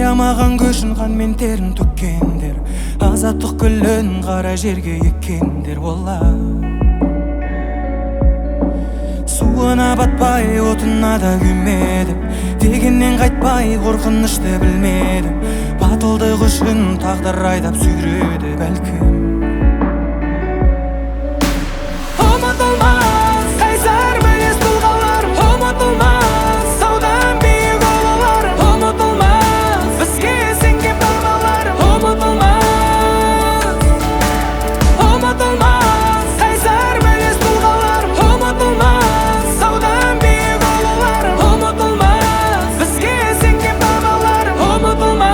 аямаған көшін қанмен терін төккендер, азаттық гүлін қара жерге еккендер олар. Суына батпай, отына да күймедім, дегеннен қайтпай қорқынышты білмедім. Батылдық үшін тағдыр айдап сүйреді бәлкім. Ұмытылмас қайсар мінез тұлғаларым, ұмытылмас саудан биік ұлыларым, ұмытылмас бізге сенген бабаларым, ұмытылмас. Ұмытылмас қайсар мінез тұлғаларым, ұмытылмас саудан биік ұлыларым, ұмытылмас бізге сенген бабаларым, ұмытылмас.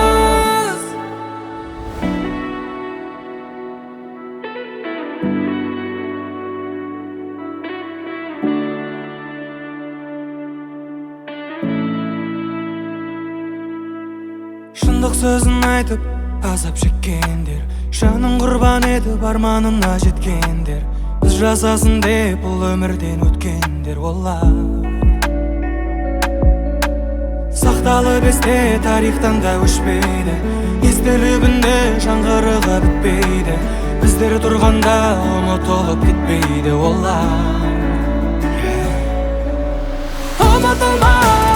Шындық сөзін айтып азап шеккендер, жанын құрбан етіп арманына жеткендер, біз жасасын деп бұл өмірден өткендер олар. Сақталып есте тарихтан да өшпейді, естелігінде жаңғырығы бітпейді, біздер тұрғанда ұмытылып кетпейді олар. Ұмытылмас